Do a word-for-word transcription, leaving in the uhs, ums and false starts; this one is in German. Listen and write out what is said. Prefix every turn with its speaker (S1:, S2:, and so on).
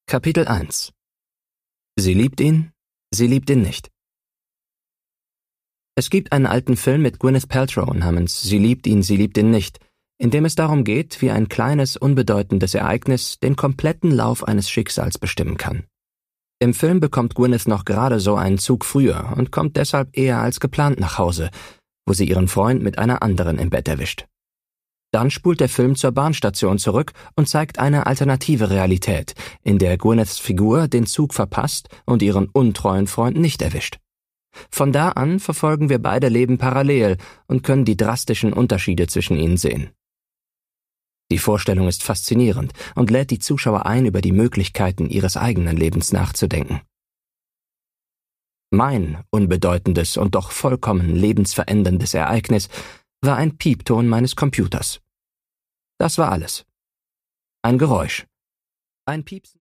S1: Kapitel eins. Sie liebt ihn, sie liebt ihn nicht. Es gibt einen alten Film mit Gwyneth Paltrow namens Sie liebt ihn, sie liebt ihn nicht, in dem es darum geht, wie ein kleines, unbedeutendes Ereignis den kompletten Lauf eines Schicksals bestimmen kann. Im Film bekommt Gwyneth noch gerade so einen Zug früher und kommt deshalb eher als geplant nach Hause, wo sie ihren Freund mit einer anderen im Bett erwischt. Dann spult der Film zur Bahnstation zurück und zeigt eine alternative Realität, in der Gwyneths Figur den Zug verpasst und ihren untreuen Freund nicht erwischt. Von da an verfolgen wir beide Leben parallel und können die drastischen Unterschiede zwischen ihnen sehen. Die Vorstellung ist faszinierend und lädt die Zuschauer ein, über die Möglichkeiten ihres eigenen Lebens nachzudenken. Mein unbedeutendes und doch vollkommen lebensveränderndes Ereignis war ein Piepton meines Computers. Das war alles. Ein Geräusch. Ein Piepsen.